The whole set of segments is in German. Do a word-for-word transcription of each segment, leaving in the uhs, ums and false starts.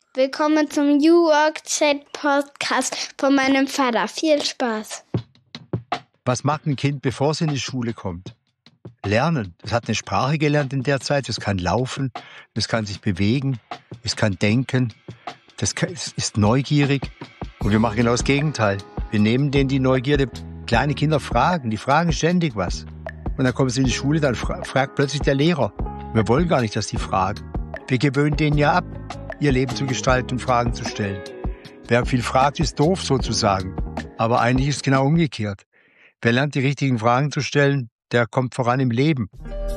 Willkommen zum New Work Chat Podcast von meinem Vater. Viel Spaß. Was macht ein Kind, bevor es in die Schule kommt? Lernen. Es hat eine Sprache gelernt in der Zeit. Es kann laufen, es kann sich bewegen, es kann denken, das ist neugierig. Und wir machen genau das Gegenteil. Wir nehmen denen die Neugierde. Kleine Kinder fragen, die fragen ständig was. Und dann kommen sie in die Schule, dann fra- fragt plötzlich der Lehrer. Wir wollen gar nicht, dass die fragen. Wir gewöhnen denen ja ab, ihr Leben zu gestalten und Fragen zu stellen. Wer viel fragt, ist doof sozusagen. Aber eigentlich ist es genau umgekehrt. Wer lernt, die richtigen Fragen zu stellen, der kommt voran im Leben.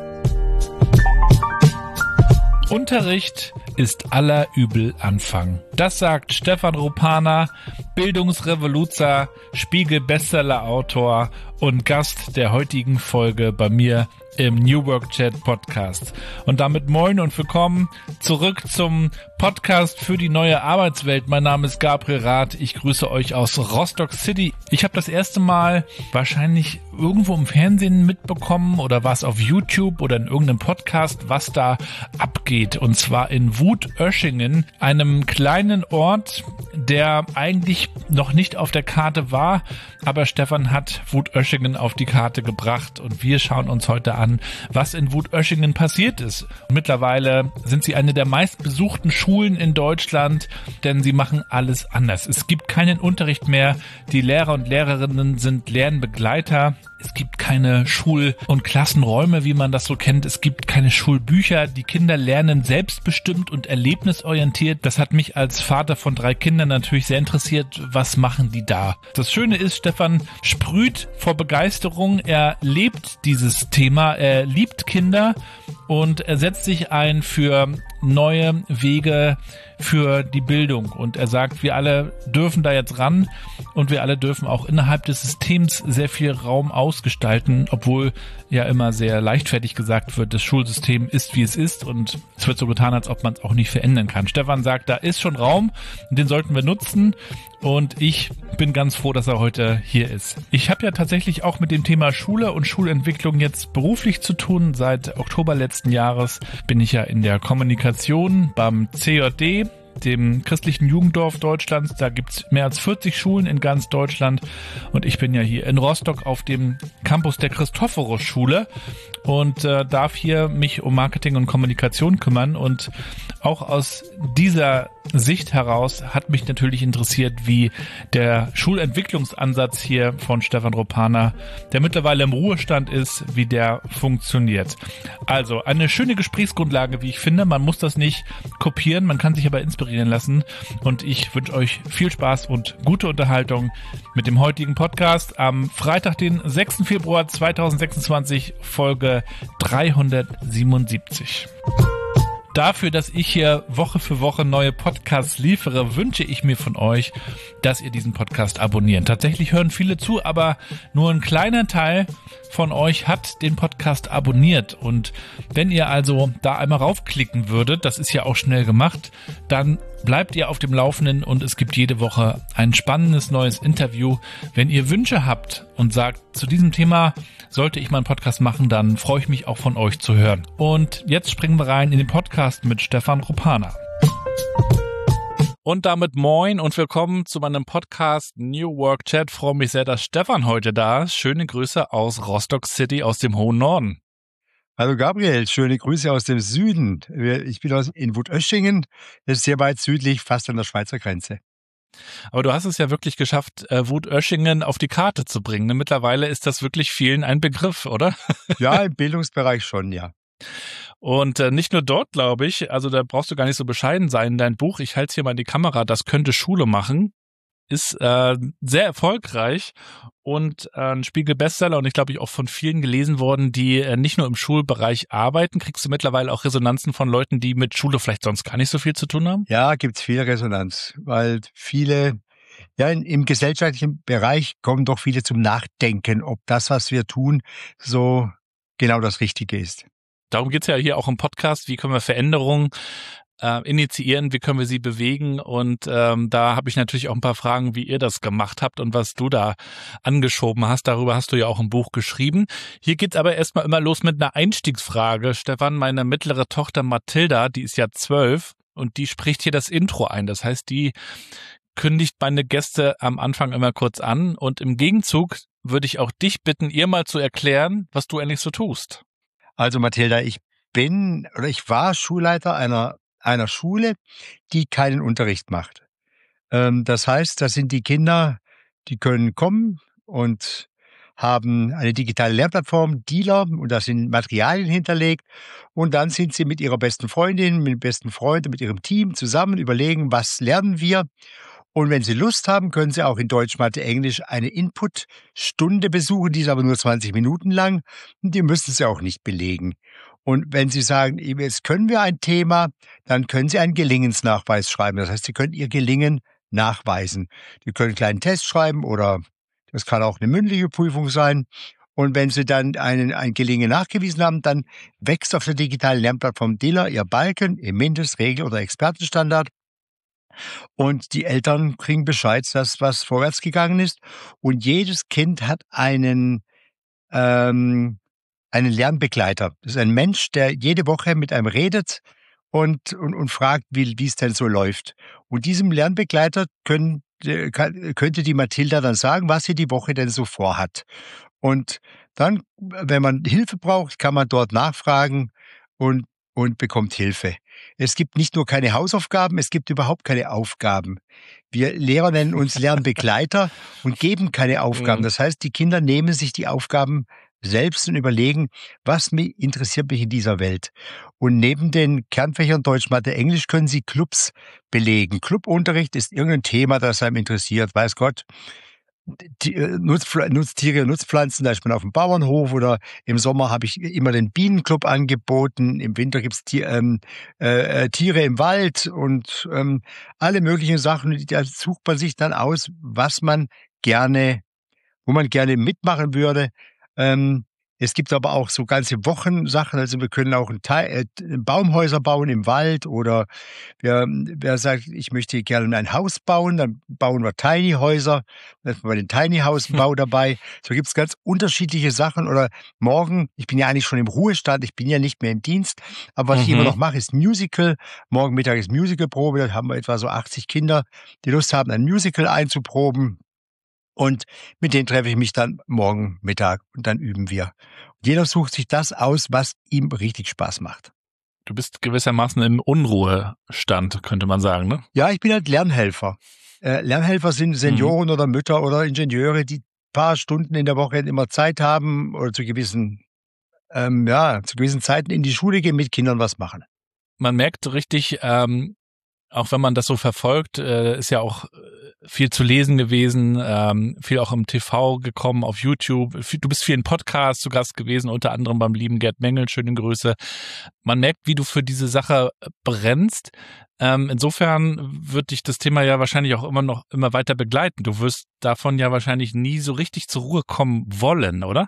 Unterricht ist aller Übel Anfang. Das sagt Stefan Ropana, Bildungsrevoluzer, Spiegel-Bestseller-Autor und Gast der heutigen Folge bei mir im New Work Chat Podcast. Und damit moin und willkommen zurück zum Podcast für die neue Arbeitswelt. Mein Name ist Gabriel Rath. Ich grüße euch aus Rostock City. Ich habe das erste Mal wahrscheinlich irgendwo im Fernsehen mitbekommen oder war es auf YouTube oder in irgendeinem Podcast, was da abgeht. Und zwar in Wutöschingen, einem kleinen Ort, der eigentlich noch nicht auf der Karte war. Aber Stefan hat Wutöschingen auf die Karte gebracht und wir schauen uns heute an, was in Wutöschingen passiert ist. Mittlerweile sind sie eine der meistbesuchten Schulen in Deutschland, denn sie machen alles anders. Es gibt keinen Unterricht mehr. Die Lehrer und Lehrerinnen sind Lernbegleiter. Es gibt keine Schul- und Klassenräume, wie man das so kennt. Es gibt keine Schulbücher. Die Kinder lernen selbstbestimmt und erlebnisorientiert. Das hat mich als Vater von drei Kindern natürlich sehr interessiert. Was machen die da? Das Schöne ist, Stefan sprüht vor Begeisterung. Er lebt dieses Thema. Er liebt Kinder und er setzt sich ein für neue Wege für die Bildung. Und er sagt, wir alle dürfen da jetzt ran und wir alle dürfen auch innerhalb des Systems sehr viel Raum ausgestalten, obwohl ja immer sehr leichtfertig gesagt wird, das Schulsystem ist, wie es ist und es wird so getan, als ob man es auch nicht verändern kann. Stefan sagt, da ist schon Raum und den sollten wir nutzen und ich bin ganz froh, dass er heute hier ist. Ich habe ja tatsächlich auch mit dem Thema Schule und Schulentwicklung jetzt beruflich zu tun. Seit Oktober letzten Jahres bin ich ja in der Kommunikation beim C J D, dem christlichen Jugenddorf Deutschlands. Da gibt's mehr als vierzig Schulen in ganz Deutschland und ich bin ja hier in Rostock auf dem Campus der Christophorus-Schule und äh, darf hier mich um Marketing und Kommunikation kümmern und auch aus dieser Sicht heraus hat mich natürlich interessiert, wie der Schulentwicklungsansatz hier von Stefan Ropana, der mittlerweile im Ruhestand ist, wie der funktioniert. Also eine schöne Gesprächsgrundlage, wie ich finde. Man muss das nicht kopieren, man kann sich aber inspirieren lassen und ich wünsche euch viel Spaß und gute Unterhaltung mit dem heutigen Podcast am Freitag, den sechsten Februar zweitausendsechsundzwanzig, Folge dreihundertsiebenundsiebzig. Dafür, dass ich hier Woche für Woche neue Podcasts liefere, wünsche ich mir von euch, dass ihr diesen Podcast abonniert. Tatsächlich hören viele zu, aber nur ein kleiner Teil von euch hat den Podcast abonniert. Und wenn ihr also da einmal raufklicken würdet, das ist ja auch schnell gemacht, dann bleibt ihr auf dem Laufenden und es gibt jede Woche ein spannendes neues Interview. Wenn ihr Wünsche habt und sagt, zu diesem Thema sollte ich mal einen Podcast machen, dann freue ich mich auch von euch zu hören. Und jetzt springen wir rein in den Podcast mit Stefan Ropana. Und damit moin und willkommen zu meinem Podcast New Work Chat. Ich freue mich sehr, dass Stefan heute da ist. Schöne Grüße aus Rostock City, aus dem hohen Norden. Hallo Gabriel, schöne Grüße aus dem Süden. Ich bin aus in Wutöschingen, das ist sehr weit südlich, fast an der Schweizer Grenze. Aber du hast es ja wirklich geschafft, Wutöschingen auf die Karte zu bringen. Mittlerweile ist das wirklich vielen ein Begriff, oder? Ja, im Bildungsbereich schon, ja. Und äh, nicht nur dort, glaube ich, also da brauchst du gar nicht so bescheiden sein. Dein Buch, ich halte es hier mal in die Kamera, das könnte Schule machen, ist äh, sehr erfolgreich und äh, ein Spiegel-Bestseller und ich glaube, ich auch von vielen gelesen worden, die äh, nicht nur im Schulbereich arbeiten. Kriegst du mittlerweile auch Resonanzen von Leuten, die mit Schule vielleicht sonst gar nicht so viel zu tun haben? Ja, gibt's viel Resonanz, weil viele, ja, in, im gesellschaftlichen Bereich kommen doch viele zum Nachdenken, ob das, was wir tun, so genau das Richtige ist. Darum geht's ja hier auch im Podcast, wie können wir Veränderungen äh, initiieren, wie können wir sie bewegen und ähm, da habe ich natürlich auch ein paar Fragen, wie ihr das gemacht habt und was du da angeschoben hast. Darüber hast du ja auch ein Buch geschrieben. Hier geht's aber erstmal immer los mit einer Einstiegsfrage. Stefan, meine mittlere Tochter Mathilda, die ist ja zwölf und die spricht hier das Intro ein. Das heißt, die kündigt meine Gäste am Anfang immer kurz an und im Gegenzug würde ich auch dich bitten, ihr mal zu erklären, was du eigentlich so tust. Also Mathilda, ich bin oder ich war Schulleiter einer, einer Schule, die keinen Unterricht macht. Ähm, das heißt, das sind die Kinder, die können kommen und haben eine digitale Lernplattform, Dealer, und da sind Materialien hinterlegt. Und dann sind sie mit ihrer besten Freundin, mit dem besten Freund, mit ihrem Team zusammen, überlegen, was lernen wir. Und wenn Sie Lust haben, können Sie auch in Deutsch, Mathe, Englisch eine Input-Stunde besuchen, die ist aber nur zwanzig Minuten lang und die müssen Sie auch nicht belegen. Und wenn Sie sagen, jetzt können wir ein Thema, dann können Sie einen Gelingensnachweis schreiben. Das heißt, Sie können Ihr Gelingen nachweisen. Sie können einen kleinen Test schreiben oder das kann auch eine mündliche Prüfung sein. Und wenn Sie dann einen, ein Gelingen nachgewiesen haben, dann wächst auf der digitalen Lernplattform Dealer Ihr Balken im Mindest-, Regel- oder Expertenstandard. Und die Eltern kriegen Bescheid, dass was vorwärts gegangen ist. Und jedes Kind hat einen, ähm, einen Lernbegleiter. Das ist ein Mensch, der jede Woche mit einem redet und, und, und fragt, wie wie es denn so läuft. Und diesem Lernbegleiter können, kann, könnte die Mathilda dann sagen, was sie die Woche denn so vorhat. Und dann, wenn man Hilfe braucht, kann man dort nachfragen und und bekommt Hilfe. Es gibt nicht nur keine Hausaufgaben, es gibt überhaupt keine Aufgaben. Wir Lehrer nennen uns Lernbegleiter und geben keine Aufgaben. Das heißt, die Kinder nehmen sich die Aufgaben selbst und überlegen, was mich interessiert mich in dieser Welt. Und neben den Kernfächern Deutsch, Mathe, Englisch können sie Clubs belegen. Clubunterricht ist irgendein Thema, das einem interessiert, weiß Gott. Die, äh, Nutzpfl- Nutztiere, Nutzpflanzen, da ist man auf dem Bauernhof, oder im Sommer habe ich immer den Bienenclub angeboten, im Winter gibt's Tier, ähm, äh, Tiere im Wald und ähm, alle möglichen Sachen. Da sucht man sich dann aus, was man gerne, wo man gerne mitmachen würde. Ähm, es gibt aber auch so ganze Wochensachen, also wir können auch ein Teil, äh, Baumhäuser bauen im Wald, oder wer, wer sagt, ich möchte gerne ein Haus bauen, dann bauen wir Tiny-Häuser, dann ist man bei den Tiny-House-Bau dabei. So gibt's ganz unterschiedliche Sachen. Oder morgen, ich bin ja eigentlich schon im Ruhestand, ich bin ja nicht mehr im Dienst, aber was Mhm. ich immer noch mache, ist Musical. Morgen Mittag ist Musicalprobe, da haben wir etwa so achtzig Kinder, die Lust haben, ein Musical einzuproben. Und mit denen treffe ich mich dann morgen Mittag und dann üben wir. Jeder sucht sich das aus, was ihm richtig Spaß macht. Du bist gewissermaßen im Unruhestand, könnte man sagen, ne? Ja, ich bin halt Lernhelfer. Äh, Lernhelfer sind Senioren mhm. oder Mütter oder Ingenieure, die paar Stunden in der Woche immer Zeit haben oder zu gewissen, ähm, ja, zu gewissen Zeiten in die Schule gehen, mit Kindern was machen. Man merkt richtig, ähm, auch wenn man das so verfolgt, äh, ist ja auch viel zu lesen gewesen, ähm, viel auch im T V gekommen, auf YouTube. Du bist viel in Podcasts zu Gast gewesen, unter anderem beim lieben Gerd Mengel, schöne Grüße. Man merkt, wie du für diese Sache brennst. Ähm, insofern wird dich das Thema ja wahrscheinlich auch immer noch immer weiter begleiten. Du wirst davon ja wahrscheinlich nie so richtig zur Ruhe kommen wollen, oder?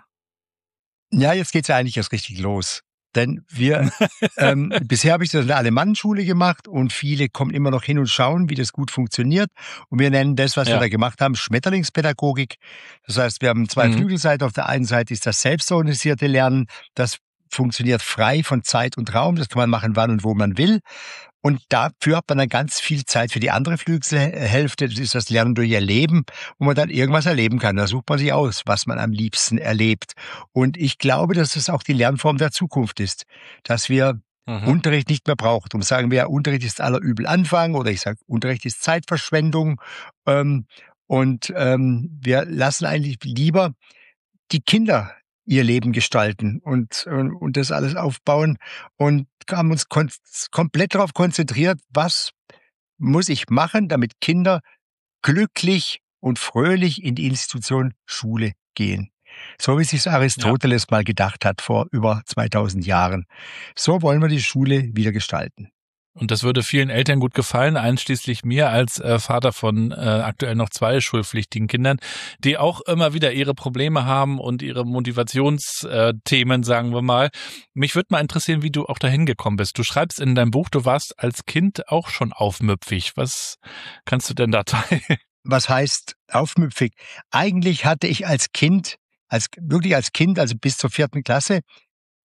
Ja, jetzt geht's ja eigentlich erst richtig los. Denn wir, ähm, bisher habe ich das in der Alemannenschule gemacht und viele kommen immer noch hin und schauen, wie das gut funktioniert. Und wir nennen das, was ja. wir da gemacht haben, Schmetterlingspädagogik. Das heißt, wir haben zwei mhm. Flügelseiten. Auf der einen Seite ist das selbstorganisierte Lernen. Das funktioniert frei von Zeit und Raum. Das kann man machen, wann und wo man will. Und dafür hat man dann ganz viel Zeit für die andere Flügelhälfte. Das ist das Lernen durch Erleben, wo man dann irgendwas erleben kann. Da sucht man sich aus, was man am liebsten erlebt. Und ich glaube, dass das auch die Lernform der Zukunft ist. Dass wir mhm. Unterricht nicht mehr brauchen. Darum sagen wir ja, Unterricht ist aller Übel Anfang, oder ich sage, Unterricht ist Zeitverschwendung. Ähm, und ähm, wir lassen eigentlich lieber die Kinder ihr Leben gestalten und, und, und das alles aufbauen und haben uns kon- komplett darauf konzentriert, was muss ich machen, damit Kinder glücklich und fröhlich in die Institution Schule gehen. So wie sich Aristoteles ja. mal gedacht hat vor über zweitausend Jahren. So wollen wir die Schule wieder gestalten. Und das würde vielen Eltern gut gefallen, einschließlich mir als äh, Vater von äh, aktuell noch zwei schulpflichtigen Kindern, die auch immer wieder ihre Probleme haben und ihre Motivationsthemen, äh, sagen wir mal. Mich würde mal interessieren, wie du auch dahin gekommen bist. Du schreibst in deinem Buch, du warst als Kind auch schon aufmüpfig. Was kannst du denn da teilen? Was heißt aufmüpfig? Eigentlich hatte ich als Kind, als wirklich als Kind, also bis zur vierten Klasse,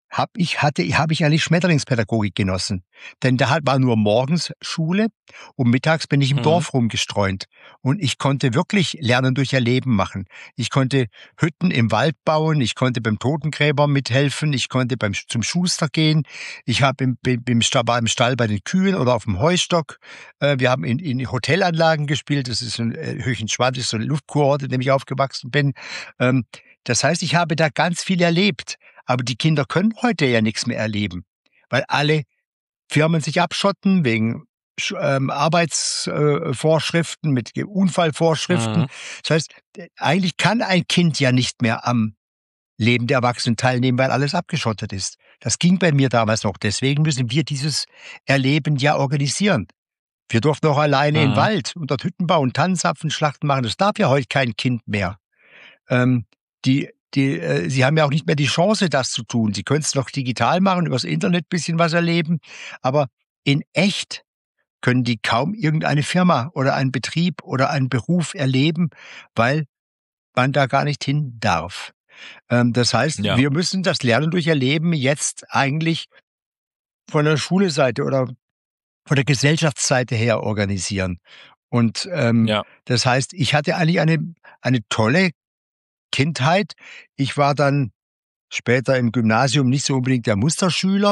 hab ich, hatte, habe ich eigentlich Schmetterlingspädagogik genossen. Denn da hat- war nur morgens Schule und mittags bin ich im Mhm. Dorf rumgestreunt. Und ich konnte wirklich Lernen durch Erleben machen. Ich konnte Hütten im Wald bauen, ich konnte beim Totengräber mithelfen, ich konnte beim, zum Schuster gehen, ich habe im, im, im Stall war im Stall bei den Kühen oder auf dem Heustock. Äh, wir haben in, in Hotelanlagen gespielt, das ist ein äh, Höchenschwand, das ist so eine Luftkurorte, in dem ich aufgewachsen bin. Ähm, das heißt, ich habe da ganz viel erlebt. Aber die Kinder können heute ja nichts mehr erleben, weil alle Firmen sich abschotten wegen Sch- ähm, Arbeitsvorschriften, mit Unfallvorschriften. Mhm. Das heißt, äh, eigentlich kann ein Kind ja nicht mehr am Leben der Erwachsenen teilnehmen, weil alles abgeschottet ist. Das ging bei mir damals noch. Deswegen müssen wir dieses Erleben ja organisieren. Wir durften auch alleine in den Mhm. Wald und dort Hütten bauen, Tannenzapfenschlachten machen. Das darf ja heute kein Kind mehr. Ähm, die, die, äh, sie haben ja auch nicht mehr die Chance, das zu tun. Sie können es noch digital machen, übers Internet ein bisschen was erleben. Aber in echt können die kaum irgendeine Firma oder einen Betrieb oder einen Beruf erleben, weil man da gar nicht hin darf. Ähm, das heißt, Ja. wir müssen das Lernen durch Erleben jetzt eigentlich von der Schule-Seite oder von der Gesellschaftsseite her organisieren. Und ähm, Ja. das heißt, ich hatte eigentlich eine, eine tolle Kindheit. Ich war dann später im Gymnasium nicht so unbedingt der Musterschüler.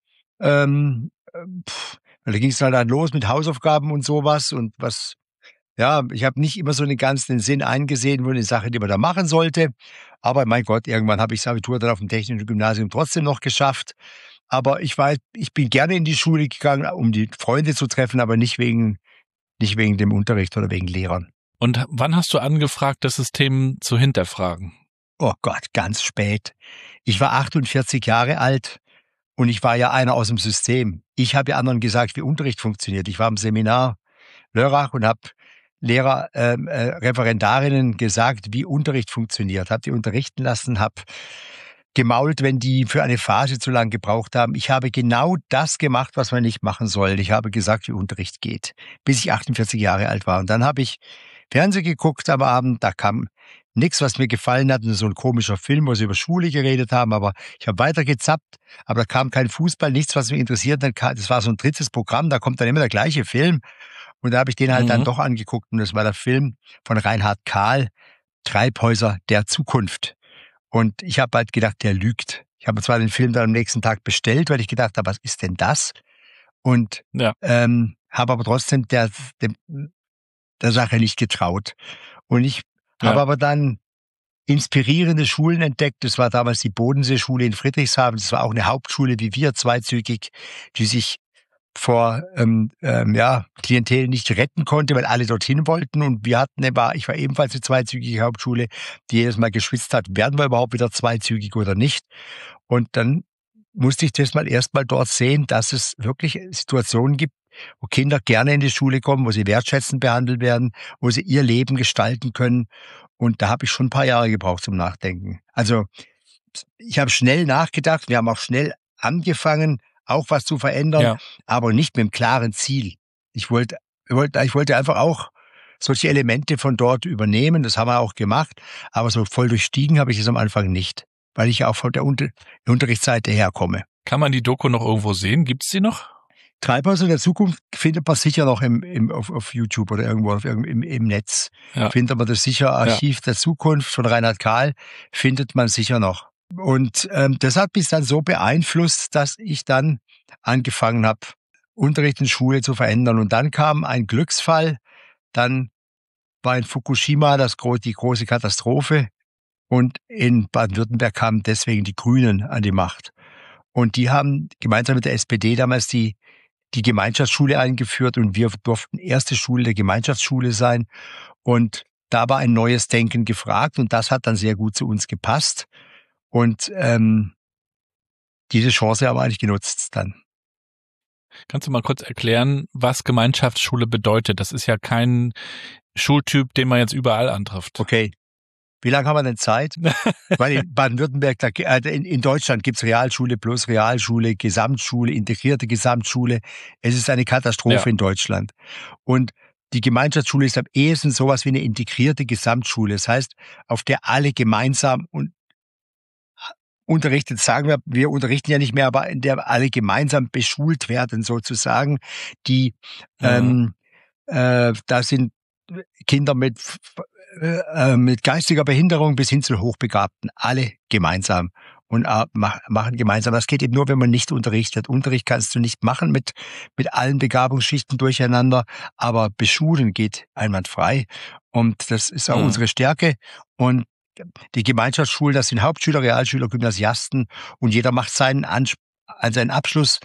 Ähm, äh, pff, da ging es dann los mit Hausaufgaben und sowas und was. Ja, ich habe nicht immer so den ganzen Sinn eingesehen von den Sachen, die man da machen sollte. Aber mein Gott, irgendwann habe ich das Abitur dann auf dem Technischen Gymnasium trotzdem noch geschafft. Aber ich war, ich bin gerne in die Schule gegangen, um die Freunde zu treffen, aber nicht wegen, nicht wegen dem Unterricht oder wegen Lehrern. Und wann hast du angefragt, das System zu hinterfragen? Oh Gott, ganz spät. Ich war achtundvierzig Jahre alt und ich war ja einer aus dem System. Ich habe ja anderen gesagt, wie Unterricht funktioniert. Ich war im Seminar Lörrach und habe Lehrer, ähm, äh, Referendarinnen gesagt, wie Unterricht funktioniert. Habe die unterrichten lassen, habe gemault, wenn die für eine Phase zu lang gebraucht haben. Ich habe genau das gemacht, was man nicht machen soll. Ich habe gesagt, wie Unterricht geht, bis ich achtundvierzig Jahre alt war. Und dann habe ich Fernsehen geguckt am Abend, da kam nichts, was mir gefallen hat, nur so ein komischer Film, wo sie über Schule geredet haben, aber ich habe weiter gezappt, aber da kam kein Fußball, nichts, was mich interessiert. Dann kam, das war so ein drittes Programm, da kommt dann immer der gleiche Film. Und da habe ich den halt Mhm. dann doch angeguckt und das war der Film von Reinhard Kahl, Treibhäuser der Zukunft. Und ich habe halt gedacht, der lügt. Ich habe zwar den Film dann am nächsten Tag bestellt, weil ich gedacht habe, was ist denn das? Und Ja. ähm, habe aber trotzdem der, dem, der Sache nicht getraut. Und ich Ja. habe aber dann inspirierende Schulen entdeckt. Das war damals die Bodenseeschule in Friedrichshafen. Das war auch eine Hauptschule wie wir, zweizügig, die sich vor ähm, ähm, ja, Klientel nicht retten konnte, weil alle dorthin wollten. Und wir hatten, war, ich war ebenfalls eine zweizügige Hauptschule, die jedes Mal geschwitzt hat, werden wir überhaupt wieder zweizügig oder nicht. Und dann musste ich das mal erst mal dort sehen, dass es wirklich Situationen gibt, wo Kinder gerne in die Schule kommen, wo sie wertschätzend behandelt werden, wo sie ihr Leben gestalten können. Und da habe ich schon ein paar Jahre gebraucht zum Nachdenken. Also ich habe schnell nachgedacht, wir haben auch schnell angefangen, auch was zu verändern, Ja. aber nicht mit einem klaren Ziel. Ich wollte, ich wollte, ich wollte einfach auch solche Elemente von dort übernehmen, das haben wir auch gemacht, aber so voll durchstiegen habe ich es am Anfang nicht, weil ich ja auch von der Unter- Unterrichtsseite herkomme. Kann man die Doku noch irgendwo sehen? Gibt's die noch? Treibhäuser der Zukunft findet man sicher noch im, im, auf, auf YouTube oder irgendwo auf, im, im Netz. Ja. Findet man das sicher, Archiv der Zukunft von Reinhard Kahl, findet man sicher noch. Und ähm, das hat mich dann so beeinflusst, dass ich dann angefangen habe, Unterricht in Schule zu verändern. Und dann kam ein Glücksfall, dann war in Fukushima das, gro- die große Katastrophe und in Baden-Württemberg kamen deswegen die Grünen an die Macht. Und die haben gemeinsam mit der S P D damals die, die Gemeinschaftsschule eingeführt und wir durften erste Schule der Gemeinschaftsschule sein. Und da war ein neues Denken gefragt und das hat dann sehr gut zu uns gepasst. Und ähm, diese Chance haben wir eigentlich genutzt dann. Kannst du mal kurz erklären, was Gemeinschaftsschule bedeutet? Das ist ja kein Schultyp, den man jetzt überall antrifft. Okay. Wie lange haben wir denn Zeit? Weil in Baden-Württemberg, da, äh, in, in Deutschland gibt's Realschule plus Realschule, Gesamtschule, integrierte Gesamtschule. Es ist eine Katastrophe Ja. in Deutschland. Und die Gemeinschaftsschule ist am ehesten sowas wie eine integrierte Gesamtschule. Das heißt, auf der alle gemeinsam und unterrichtet, sagen wir, wir unterrichten ja nicht mehr, aber in der alle gemeinsam beschult werden sozusagen, die, mhm. ähm, äh, da sind Kinder mit, äh, mit geistiger Behinderung bis hin zu Hochbegabten, alle gemeinsam und äh, mach, machen gemeinsam. Das geht eben nur, wenn man nicht unterrichtet. Unterricht kannst du nicht machen mit, mit allen Begabungsschichten durcheinander, aber beschulen geht einwandfrei und das ist auch mhm. unsere Stärke und die Gemeinschaftsschulen, das sind Hauptschüler, Realschüler, Gymnasiasten und jeder macht seinen, Ans- seinen Abschluss,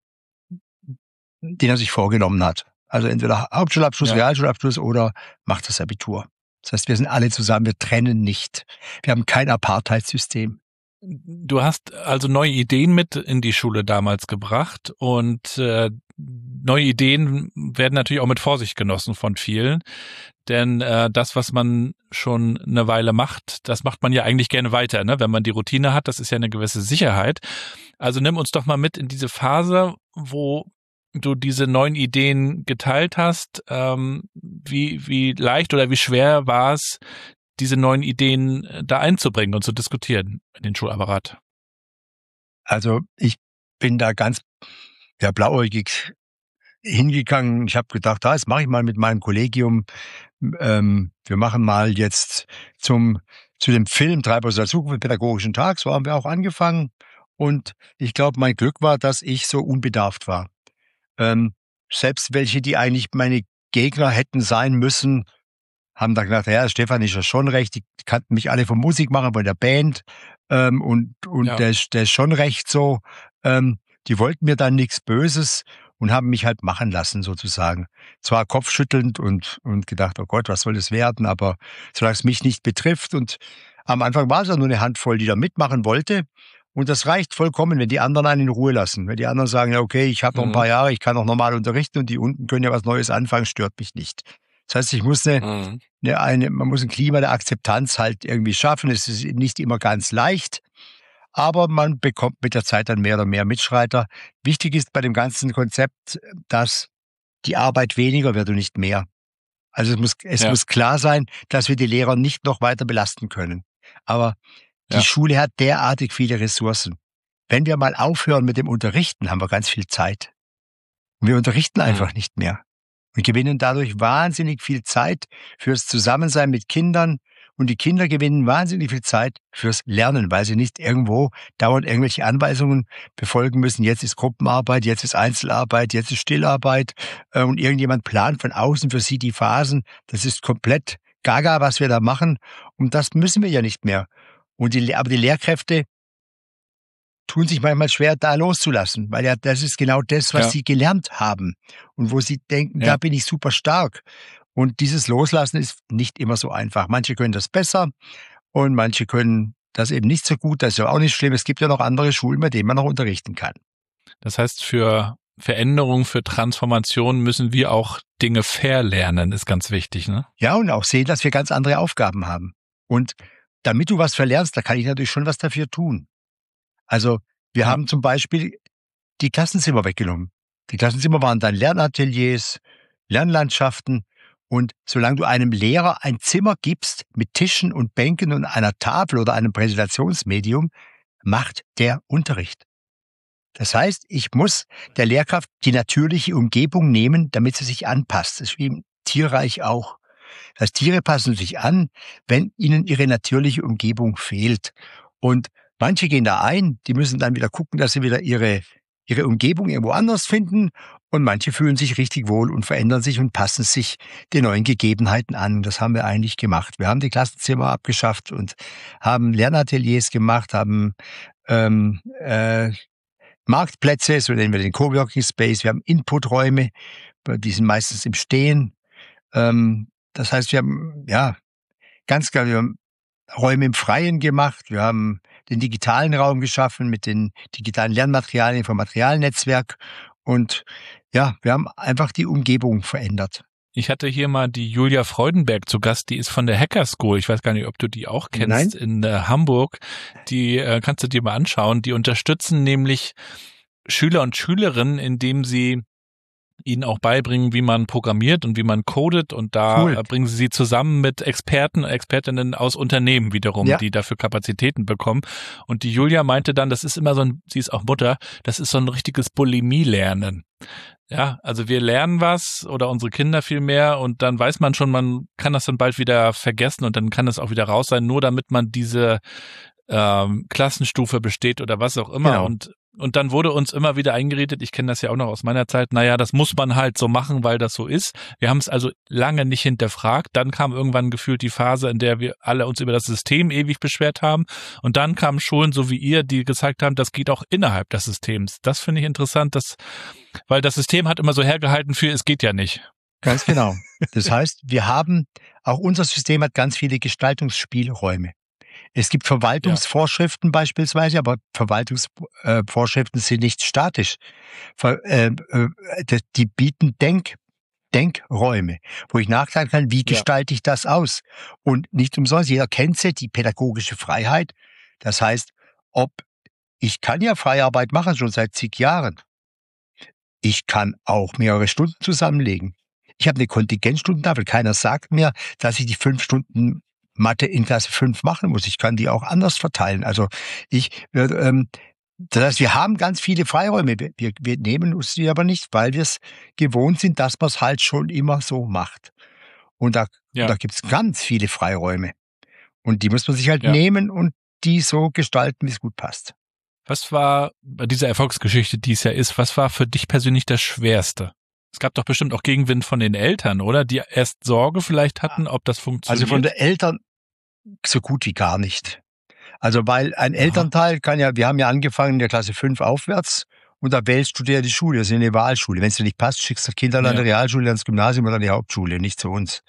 den er sich vorgenommen hat. Also entweder Hauptschulabschluss, ja. Realschulabschluss oder macht das Abitur. Das heißt, wir sind alle zusammen, wir trennen nicht. Wir haben kein Apartheidssystem. Du hast also neue Ideen mit in die Schule damals gebracht und äh, neue Ideen werden natürlich auch mit Vorsicht genossen von vielen, denn äh, das, was man schon eine Weile macht, das macht man ja eigentlich gerne weiter, ne? Wenn man die Routine hat, das ist ja eine gewisse Sicherheit. Also nimm uns doch mal mit in diese Phase, wo du diese neuen Ideen geteilt hast. Ähm, wie, wie leicht oder wie schwer war es, diese neuen Ideen da einzubringen und zu diskutieren in den Schulapparat? Also ich bin da ganz ja, blauäugig hingegangen. Ich habe gedacht, ah, das mache ich mal mit meinem Kollegium. Ähm, wir machen mal jetzt zum zu dem Film Treibhaus der Zukunft pädagogischen Tag. So haben wir auch angefangen. Und ich glaube, mein Glück war, dass ich so unbedarft war. Ähm, selbst welche, die eigentlich meine Gegner hätten sein müssen, haben da gedacht, ja, Stefan ist ja schon recht, die kannten mich alle vom Musikmachen, von der Band ähm, und und ja. der, ist, der ist schon recht so. Ähm, die wollten mir dann nichts Böses und haben mich halt machen lassen sozusagen. Zwar kopfschüttelnd und und gedacht, oh Gott, was soll das werden, aber solange es mich nicht betrifft. Und am Anfang war es ja nur eine Handvoll, die da mitmachen wollte. Und das reicht vollkommen, wenn die anderen einen in Ruhe lassen. Wenn die anderen sagen, ja okay, ich habe noch ein paar Jahre, ich kann auch normal unterrichten und die unten können ja was Neues anfangen, stört mich nicht. Das heißt, ich muss eine, mhm. eine, eine, man muss ein Klima der Akzeptanz halt irgendwie schaffen. Es ist nicht immer ganz leicht, aber man bekommt mit der Zeit dann mehr oder mehr Mitstreiter. Wichtig ist bei dem ganzen Konzept, dass die Arbeit weniger wird und nicht mehr. Also es muss, es ja. muss klar sein, dass wir die Lehrer nicht noch weiter belasten können. Aber die ja. Schule hat derartig viele Ressourcen. Wenn wir mal aufhören mit dem Unterrichten, haben wir ganz viel Zeit. Und wir unterrichten mhm. einfach nicht mehr. Und gewinnen dadurch wahnsinnig viel Zeit fürs Zusammensein mit Kindern. Und die Kinder gewinnen wahnsinnig viel Zeit fürs Lernen, weil sie nicht irgendwo dauernd irgendwelche Anweisungen befolgen müssen. Jetzt ist Gruppenarbeit, jetzt ist Einzelarbeit, jetzt ist Stillarbeit. Und irgendjemand plant von außen für sie die Phasen. Das ist komplett gaga, was wir da machen. Und das müssen wir ja nicht mehr. Und die, aber die Lehrkräfte tun sich manchmal schwer, da loszulassen, weil ja das ist genau das, was ja. sie gelernt haben und wo sie denken, ja. da bin ich super stark. Und dieses Loslassen ist nicht immer so einfach. Manche können das besser und manche können das eben nicht so gut. Das ist ja auch nicht schlimm. Es gibt ja noch andere Schulen, bei denen man noch unterrichten kann. Das heißt, für Veränderung, für Transformation müssen wir auch Dinge verlernen, ist ganz wichtig, ne? Ja, und auch sehen, dass wir ganz andere Aufgaben haben. Und damit du was verlernst, da kann ich natürlich schon was dafür tun. Also wir ja. haben zum Beispiel die Klassenzimmer weggenommen. Die Klassenzimmer waren dann Lernateliers, Lernlandschaften. Und solange du einem Lehrer ein Zimmer gibst mit Tischen und Bänken und einer Tafel oder einem Präsentationsmedium, macht der Unterricht. Das heißt, ich muss der Lehrkraft die natürliche Umgebung nehmen, damit sie sich anpasst. Das ist wie im Tierreich auch. Das heißt, Tiere passen sich an, wenn ihnen ihre natürliche Umgebung fehlt. Und manche gehen da ein, die müssen dann wieder gucken, dass sie wieder ihre, ihre Umgebung irgendwo anders finden. Und manche fühlen sich richtig wohl und verändern sich und passen sich den neuen Gegebenheiten an. Das haben wir eigentlich gemacht. Wir haben die Klassenzimmer abgeschafft und haben Lernateliers gemacht, haben ähm, äh, Marktplätze, so nennen wir den Coworking Space. Wir haben Inputräume, die sind meistens im Stehen. Ähm, das heißt, wir haben ja ganz klar, wir haben Räume im Freien gemacht. Wir haben den digitalen Raum geschaffen mit den digitalen Lernmaterialien vom Materialnetzwerk. Und ja, wir haben einfach die Umgebung verändert. Ich hatte hier mal die Julia Freudenberg zu Gast, die ist von der Hacker School. Ich weiß gar nicht, ob du die auch kennst. Nein. In äh, Hamburg. Die äh, kannst du dir mal anschauen. Die unterstützen nämlich Schüler und Schülerinnen, indem sie ihnen auch beibringen, wie man programmiert und wie man codet. Und da Cool. bringen sie sie zusammen mit Experten, Expertinnen aus Unternehmen wiederum, Ja. die dafür Kapazitäten bekommen. Und die Julia meinte dann, das ist immer so ein, sie ist auch Mutter, das ist so ein richtiges Bulimie-Lernen. Ja, also wir lernen was oder unsere Kinder viel mehr und dann weiß man schon, man kann das dann bald wieder vergessen und dann kann das auch wieder raus sein, nur damit man diese ähm, Klassenstufe besteht oder was auch immer. Genau. Und und dann wurde uns immer wieder eingeredet, ich kenne das ja auch noch aus meiner Zeit, naja, das muss man halt so machen, weil das so ist. Wir haben es also lange nicht hinterfragt. Dann kam irgendwann gefühlt die Phase, in der wir alle uns über das System ewig beschwert haben. Und dann kamen Schulen, so wie ihr, die gezeigt haben, das geht auch innerhalb des Systems. Das finde ich interessant, dass, weil das System hat immer so hergehalten für, es geht ja nicht. Ganz genau. Das heißt, wir haben, auch unser System hat ganz viele Gestaltungsspielräume. Es gibt Verwaltungsvorschriften ja. beispielsweise, aber Verwaltungsvorschriften sind nicht statisch. Die bieten Denk, Denkräume, wo ich nachdenken kann, wie gestalte ich das aus? Und nicht umsonst, jeder kennt sie, die pädagogische Freiheit. Das heißt, ob ich kann ja Freiarbeit machen, schon seit zig Jahren. Ich kann auch mehrere Stunden zusammenlegen. Ich habe eine Kontingentstundentafel. Keiner sagt mir, dass ich die fünf Stunden Mathe in Klasse fünf machen muss. Ich kann die auch anders verteilen. Also ich, ähm, das heißt, wir haben ganz viele Freiräume. Wir, wir nehmen uns die aber nicht, weil wir es gewohnt sind, dass man es halt schon immer so macht. Und da, ja. da gibt es ganz viele Freiräume. Und die muss man sich halt ja. nehmen und die so gestalten, wie es gut passt. Was war bei dieser Erfolgsgeschichte, die es ja ist, was war für dich persönlich das Schwerste? Es gab doch bestimmt auch Gegenwind von den Eltern, oder? Die erst Sorge vielleicht hatten, ob das funktioniert. Also von den Eltern so gut wie gar nicht. Also weil ein Aha. Elternteil kann ja, wir haben ja angefangen in der Klasse fünf aufwärts und da wählst du dir die Schule, das ist eine Wahlschule. Wenn es dir nicht passt, schickst du Kinder ja. an die Realschule, ans Gymnasium oder an die Hauptschule, nicht zu uns.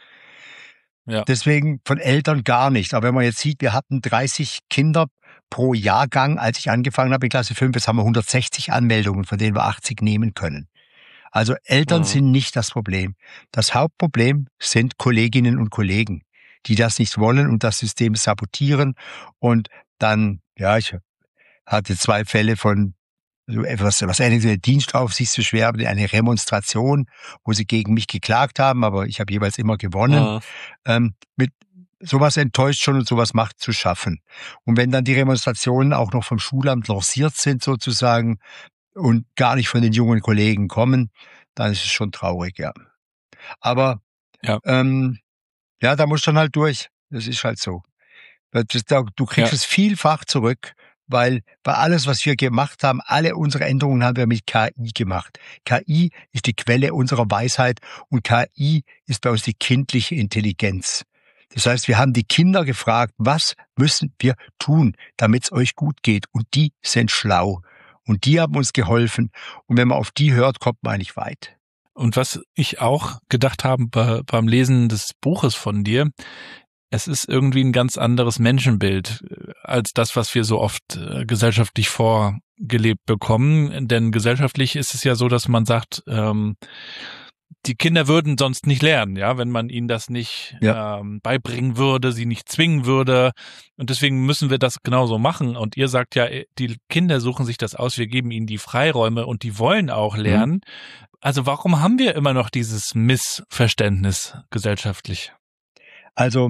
Ja. Deswegen von Eltern gar nicht. Aber wenn man jetzt sieht, wir hatten dreißig Kinder pro Jahrgang, als ich angefangen habe in Klasse fünf, jetzt haben wir hundertsechzig Anmeldungen, von denen wir achtzig nehmen können. Also Eltern mhm. sind nicht das Problem. Das Hauptproblem sind Kolleginnen und Kollegen, die das nicht wollen und das System sabotieren. Und dann, ja, ich hatte zwei Fälle von so etwas, was ähnliches wie eine Dienstaufsichtsbeschwerde, eine Remonstration, wo sie gegen mich geklagt haben, aber ich habe jeweils immer gewonnen. Mhm. Ähm, mit sowas enttäuscht schon und sowas macht zu schaffen. Und wenn dann die Remonstrationen auch noch vom Schulamt lanciert sind sozusagen, und gar nicht von den jungen Kollegen kommen, dann ist es schon traurig, ja. Aber ja, ähm, ja da musst du dann halt durch. Das ist halt so. Du kriegst ja. es vielfach zurück, weil bei alles, was wir gemacht haben, alle unsere Änderungen haben wir mit K I gemacht. K I ist die Quelle unserer Weisheit und K I ist bei uns die kindliche Intelligenz. Das heißt, wir haben die Kinder gefragt, was müssen wir tun, damit es euch gut geht? Und die sind schlau. Und die haben uns geholfen. Und wenn man auf die hört, kommt man eigentlich weit. Und was ich auch gedacht habe bei, beim Lesen des Buches von dir, es ist irgendwie ein ganz anderes Menschenbild als das, was wir so oft äh, gesellschaftlich vorgelebt bekommen. Denn gesellschaftlich ist es ja so, dass man sagt, ähm, die Kinder würden sonst nicht lernen, ja, wenn man ihnen das nicht ja. ähm, beibringen würde, sie nicht zwingen würde. Und deswegen müssen wir das genauso machen. Und ihr sagt ja, die Kinder suchen sich das aus, wir geben ihnen die Freiräume und die wollen auch lernen. Mhm. Also warum haben wir immer noch dieses Missverständnis gesellschaftlich? Also,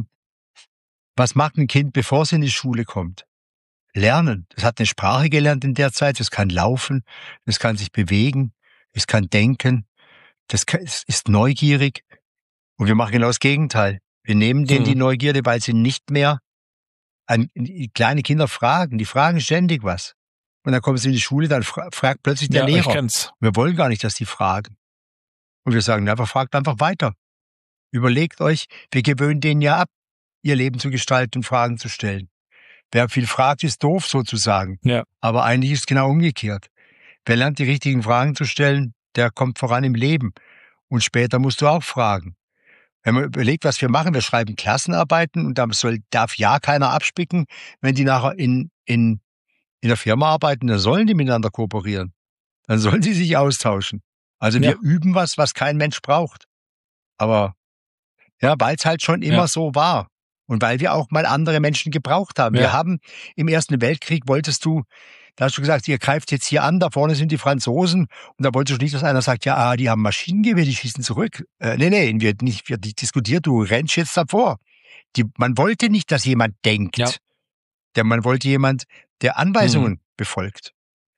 was macht ein Kind, bevor es in die Schule kommt? Lernen. Es hat eine Sprache gelernt in der Zeit, es kann laufen, es kann sich bewegen, es kann denken. Das ist neugierig und wir machen genau das Gegenteil. Wir nehmen denen mhm. die Neugierde, weil sie nicht mehr an kleine Kinder fragen. Die fragen ständig was. Und dann kommen sie in die Schule, dann fra- fragt plötzlich der ja, Lehrer. Ich kenn's. Wir wollen gar nicht, dass die fragen. Und wir sagen, einfach fragt einfach weiter. Überlegt euch, wir gewöhnen denen ja ab, ihr Leben zu gestalten und Fragen zu stellen. Wer viel fragt, ist doof sozusagen. Ja. Aber eigentlich ist es genau umgekehrt. Wer lernt, die richtigen Fragen zu stellen, der kommt voran im Leben. Und später musst du auch fragen. Wenn man überlegt, was wir machen, wir schreiben Klassenarbeiten und da soll, darf ja keiner abspicken. Wenn die nachher in, in, in der Firma arbeiten, dann sollen die miteinander kooperieren. Dann sollen sie sich austauschen. Also wir ja. üben was, was kein Mensch braucht. Aber ja, weil es halt schon immer ja. so war. Und weil wir auch mal andere Menschen gebraucht haben. Ja. Wir haben im Ersten Weltkrieg, wolltest du Da hast du gesagt, ihr greift jetzt hier an, da vorne sind die Franzosen. Und da wolltest du nicht, dass einer sagt, ja, ah, die haben Maschinengewehr, die schießen zurück. Äh, nee, nee, wird nicht, wird nicht diskutiert, du rennst jetzt davor. Die, man wollte nicht, dass jemand denkt. Ja. Der, man wollte jemand, der Anweisungen Mhm. befolgt.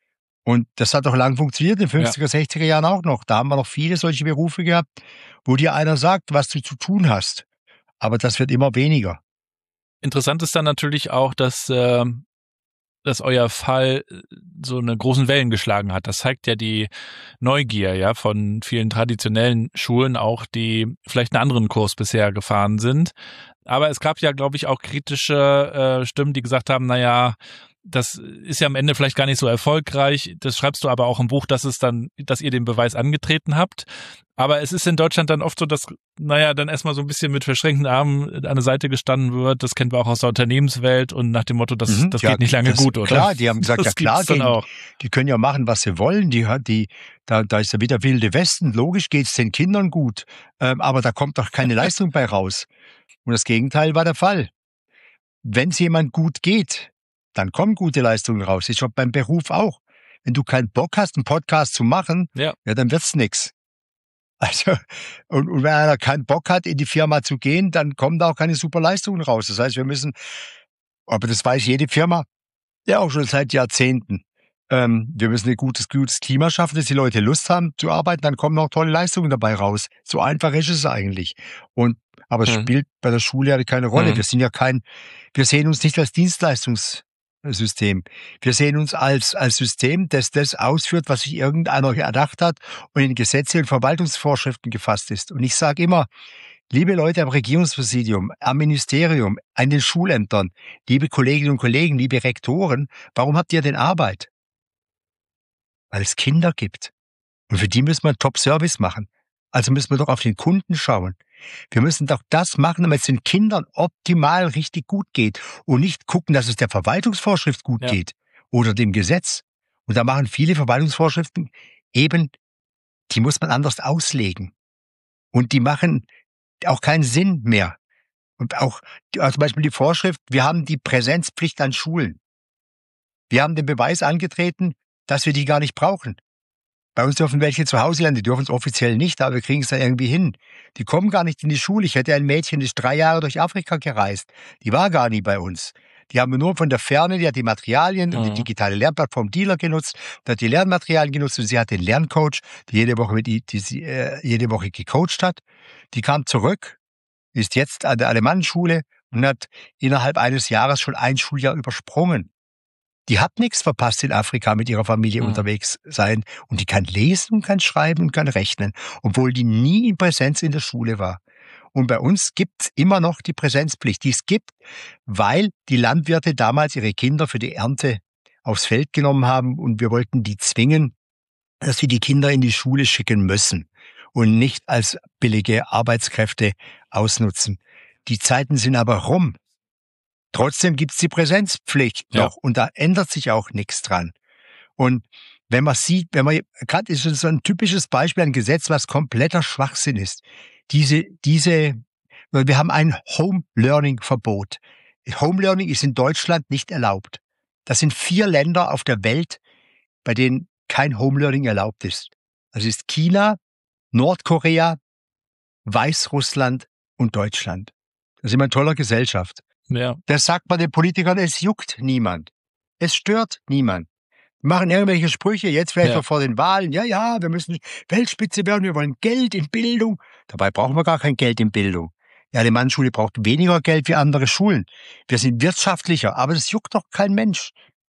Und das hat doch lang funktioniert, in den fünfziger, sechziger Jahren auch noch. Da haben wir noch viele solche Berufe gehabt, wo dir einer sagt, was du zu tun hast. Aber das wird immer weniger. Interessant ist dann natürlich auch, dass, äh, dass euer Fall so eine großen Wellen geschlagen hat. Das zeigt ja die Neugier, ja, von vielen traditionellen Schulen auch, die vielleicht einen anderen Kurs bisher gefahren sind. Aber es gab ja, glaube ich, auch kritische äh, Stimmen, die gesagt haben, na ja, das ist ja am Ende vielleicht gar nicht so erfolgreich. Das schreibst du aber auch im Buch, dass es dann, dass ihr den Beweis angetreten habt. Aber es ist in Deutschland dann oft so, dass, naja, dann erstmal so ein bisschen mit verschränkten Armen an der Seite gestanden wird. Das kennen wir auch aus der Unternehmenswelt und nach dem Motto, das, Mhm, das ja, geht nicht lange das, gut, oder? Klar, die haben gesagt, das ja klar, gibt's dann gehen, auch. die können ja machen, was sie wollen. Die, die, da, da ist ja wieder wilde Westen. Logisch geht's den Kindern gut, ähm, aber da kommt doch keine Leistung bei raus. Und das Gegenteil war der Fall. Wenn es jemand gut geht, dann kommen gute Leistungen raus. Ist schon beim Beruf auch. Wenn du keinen Bock hast, einen Podcast zu machen, Ja. ja, dann wird's nix. Also, und, und wenn einer keinen Bock hat, in die Firma zu gehen, dann kommen da auch keine super Leistungen raus. Das heißt, wir müssen, aber das weiß jede Firma, ja auch schon seit Jahrzehnten. Ähm, wir müssen ein gutes, gutes Klima schaffen, dass die Leute Lust haben zu arbeiten, dann kommen auch tolle Leistungen dabei raus. So einfach ist es eigentlich. Und, aber es Mhm. spielt bei der Schule ja keine Rolle. Mhm. Wir sind ja kein, wir sehen uns nicht als Dienstleistungssystem. Wir sehen uns als, als System, das das ausführt, was sich irgendeiner erdacht hat und in Gesetze und Verwaltungsvorschriften gefasst ist. Und ich sage immer, liebe Leute am Regierungspräsidium, am Ministerium, an den Schulämtern, liebe Kolleginnen und Kollegen, liebe Rektoren, warum habt ihr denn Arbeit? Weil es Kinder gibt. Und für die müssen wir einen Top-Service machen. Also müssen wir doch auf den Kunden schauen. Wir müssen doch das machen, damit es den Kindern optimal richtig gut geht und nicht gucken, dass es der Verwaltungsvorschrift gut Ja. geht oder dem Gesetz. Und da machen viele Verwaltungsvorschriften eben, die muss man anders auslegen. Und die machen auch keinen Sinn mehr. Und auch also zum Beispiel die Vorschrift, wir haben die Präsenzpflicht an Schulen. Wir haben den Beweis angetreten, dass wir die gar nicht brauchen. Bei uns dürfen welche zu Hause lernen, die dürfen es offiziell nicht, aber wir kriegen es dann irgendwie hin. Die kommen gar nicht in die Schule. Ich hätte ein Mädchen, das ist drei Jahre durch Afrika gereist. Die war gar nie bei uns. Die haben wir nur von der Ferne, die hat die Materialien Mhm. und die digitale Lernplattform Dealer genutzt, die hat die Lernmaterialien genutzt und sie hat den Lerncoach, die jede Woche, mit die, die sie äh, jede Woche gecoacht hat. Die kam zurück, ist jetzt an der Alemannenschule und hat innerhalb eines Jahres schon ein Schuljahr übersprungen. Die hat nichts verpasst in Afrika mit ihrer Familie Mhm. unterwegs sein. Und die kann lesen und kann schreiben und kann rechnen, obwohl die nie in Präsenz in der Schule war. Und bei uns gibt's immer noch die Präsenzpflicht, die es gibt, weil die Landwirte damals ihre Kinder für die Ernte aufs Feld genommen haben und wir wollten die zwingen, dass sie die Kinder in die Schule schicken müssen und nicht als billige Arbeitskräfte ausnutzen. Die Zeiten sind aber rum. Trotzdem gibt's die Präsenzpflicht Ja. noch und da ändert sich auch nichts dran. Und wenn man sieht, wenn man gerade ist es so ein typisches Beispiel, ein Gesetz, was kompletter Schwachsinn ist. Diese, diese, wir haben ein Home-Learning-Verbot. Home-Learning ist in Deutschland nicht erlaubt. Das sind vier Länder auf der Welt, bei denen kein Home-Learning erlaubt ist. Das ist China, Nordkorea, Weißrussland und Deutschland. Das ist immer eine tolle Gesellschaft. Ja. Das sagt man den Politikern, es juckt niemand. Es stört niemand. Wir machen irgendwelche Sprüche, jetzt vielleicht Ja. noch vor den Wahlen. Ja, ja, wir müssen Weltspitze werden, wir wollen Geld in Bildung. Dabei brauchen wir gar kein Geld in Bildung. Die Alemannenschule braucht weniger Geld wie andere Schulen. Wir sind wirtschaftlicher, aber das juckt doch kein Mensch.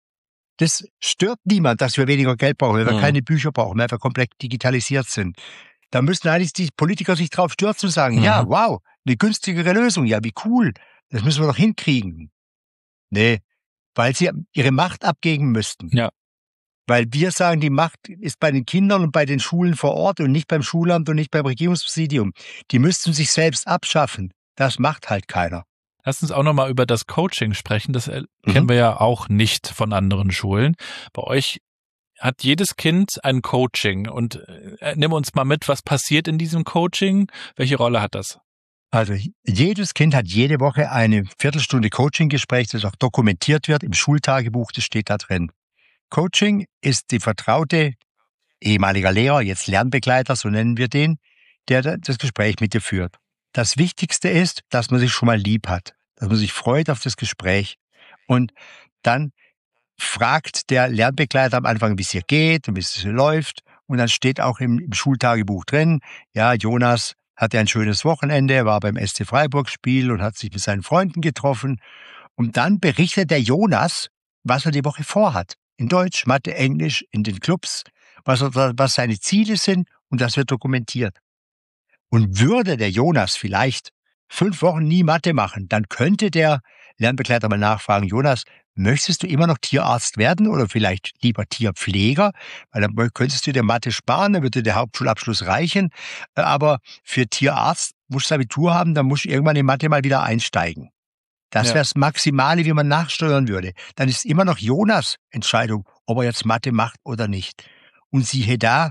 Das stört niemand, dass wir weniger Geld brauchen, weil wir Mhm. keine Bücher brauchen, weil wir komplett digitalisiert sind. Da müssen eigentlich die Politiker sich drauf stürzen und sagen, Mhm. ja, wow, eine günstigere Lösung, ja, wie cool. Das müssen wir doch hinkriegen. Nee, weil sie ihre Macht abgeben müssten. Ja. Weil wir sagen, die Macht ist bei den Kindern und bei den Schulen vor Ort und nicht beim Schulamt und nicht beim Regierungspräsidium. Die müssten sich selbst abschaffen. Das macht halt keiner. Lass uns auch nochmal über das Coaching sprechen. Das äh, Mhm. kennen wir ja auch nicht von anderen Schulen. Bei euch hat jedes Kind ein Coaching. Und äh, nimm uns mal mit, was passiert in diesem Coaching? Welche Rolle hat das? Also jedes Kind hat jede Woche eine Viertelstunde Coaching-Gespräch, das auch dokumentiert wird im Schultagebuch, das steht da drin. Coaching ist die vertraute ehemaliger Lehrer, jetzt Lernbegleiter, so nennen wir den, der das Gespräch mit dir führt. Das Wichtigste ist, dass man sich schon mal lieb hat, dass man sich freut auf das Gespräch und dann fragt der Lernbegleiter am Anfang, wie es hier geht und wie es läuft und dann steht auch im, im Schultagebuch drin, ja, Jonas hatte ein schönes Wochenende, war beim S C Freiburg-Spiel und hat sich mit seinen Freunden getroffen und dann berichtet der Jonas, was er die Woche vorhat. In Deutsch, Mathe, Englisch, in den Clubs, was, was seine Ziele sind und das wird dokumentiert. Und würde der Jonas vielleicht fünf Wochen nie Mathe machen, dann könnte der Lernbegleiter mal nachfragen, Jonas, möchtest du immer noch Tierarzt werden oder vielleicht lieber Tierpfleger? Weil dann könntest du dir Mathe sparen, dann würde der Hauptschulabschluss reichen. Aber für Tierarzt musst du Abitur haben, dann musst du irgendwann in Mathe mal wieder einsteigen. Das wäre das Maximale, wie man nachsteuern würde. Dann ist immer noch Jonas' Entscheidung, ob er jetzt Mathe macht oder nicht. Und siehe da,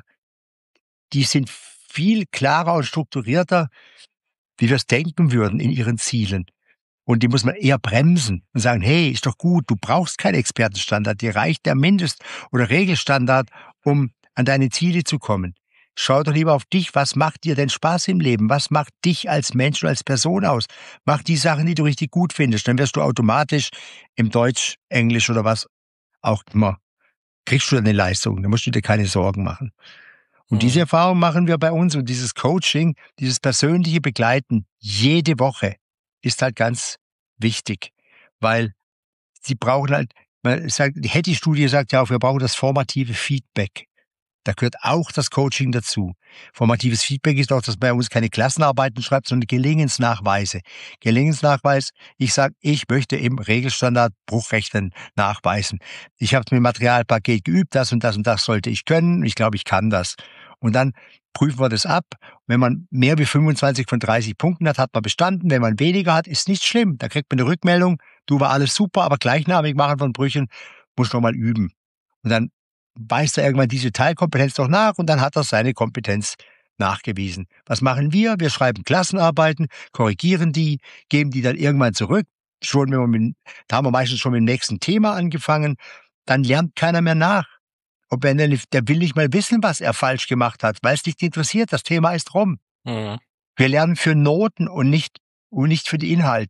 die sind viel klarer und strukturierter, wie wir es denken würden in ihren Zielen. Und die muss man eher bremsen und sagen, hey, ist doch gut, du brauchst keinen Expertenstandard, dir reicht der Mindest- oder Regelstandard, um an deine Ziele zu kommen. Schau doch lieber auf dich, was macht dir denn Spaß im Leben? Was macht dich als Mensch und als Person aus? Mach die Sachen, die du richtig gut findest, dann wirst du automatisch im Deutsch, Englisch oder was auch immer, kriegst du eine Leistung, da musst du dir keine Sorgen machen. Und mhm. diese Erfahrung machen wir bei uns und dieses Coaching, dieses persönliche Begleiten jede Woche ist halt ganz wichtig, weil sie brauchen halt, man sagt, die Hattie-Studie sagt ja auch, wir brauchen das formative Feedback. Da gehört auch das Coaching dazu. Formatives Feedback ist auch, dass man bei uns keine Klassenarbeiten schreibt, sondern Gelingensnachweise. Gelingensnachweis, ich sage, ich möchte im Regelstandard Bruchrechnen nachweisen. Ich habe mit dem Materialpaket geübt, das und das und das sollte ich können. Ich glaube, ich kann das. Und dann prüfen wir das ab. Wenn man mehr wie fünfundzwanzig von dreißig Punkten hat, hat man bestanden. Wenn man weniger hat, ist nicht schlimm. Da kriegt man eine Rückmeldung. Du, war alles super, aber gleichnamig machen von Brüchen muss noch mal üben. Und dann weist er irgendwann diese Teilkompetenz doch nach und dann hat er seine Kompetenz nachgewiesen. Was machen wir? Wir schreiben Klassenarbeiten, korrigieren die, geben die dann irgendwann zurück. Schon, wenn wir mit, da haben wir meistens schon mit dem nächsten Thema angefangen. Dann lernt keiner mehr nach. Ob er, der will nicht mal wissen, was er falsch gemacht hat, weil es nicht interessiert. Das Thema ist rum. Mhm. Wir lernen für Noten und nicht, und nicht für den Inhalt.